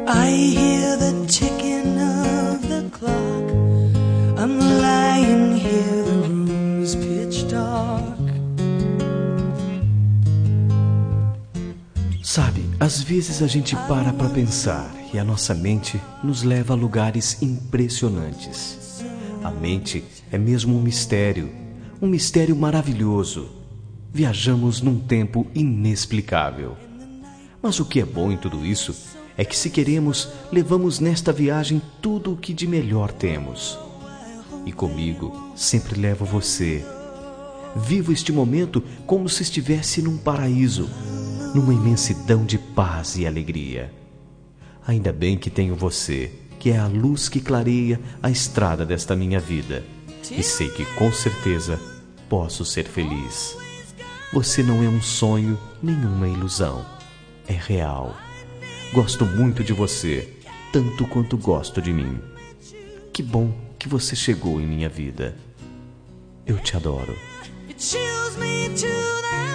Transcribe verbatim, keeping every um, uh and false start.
I hear the ticking of the clock. I'm lying here, the room's pitch dark. Sabe, às vezes a gente para para pensar e a nossa mente nos leva a lugares impressionantes. A mente é mesmo um mistério, um mistério maravilhoso. Viajamos num tempo inexplicável. Mas o que é bom em tudo isso é que, se queremos, levamos nesta viagem tudo o que de melhor temos. E comigo sempre levo você. Vivo este momento como se estivesse num paraíso, numa imensidão de paz e alegria. Ainda bem que tenho você, que é a luz que clareia a estrada desta minha vida. E sei que com certeza posso ser feliz. Você não é um sonho, nenhuma ilusão. É real. Gosto muito de você, tanto quanto gosto de mim. Que bom que você chegou em minha vida. Eu te adoro. It chills me to the